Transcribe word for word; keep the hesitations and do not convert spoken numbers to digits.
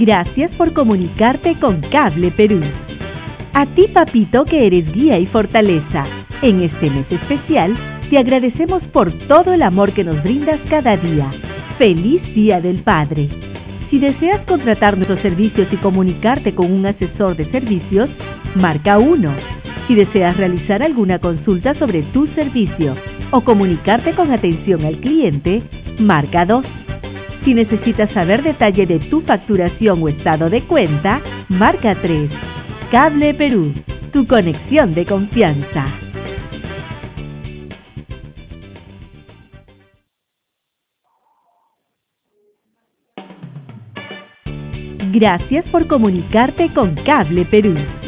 Gracias por comunicarte con Cable Perú. A ti, papito, que eres guía y fortaleza. En este mes especial, te agradecemos por todo el amor que nos brindas cada día. ¡Feliz Día del Padre! Si deseas contratar nuestros servicios y comunicarte con un asesor de servicios, marca uno. Si deseas realizar alguna consulta sobre tu servicio o comunicarte con atención al cliente, marca dos. Si necesitas saber detalle de tu facturación o estado de cuenta, marca tres. Cable Perú, tu conexión de confianza. Gracias por comunicarte con Cable Perú.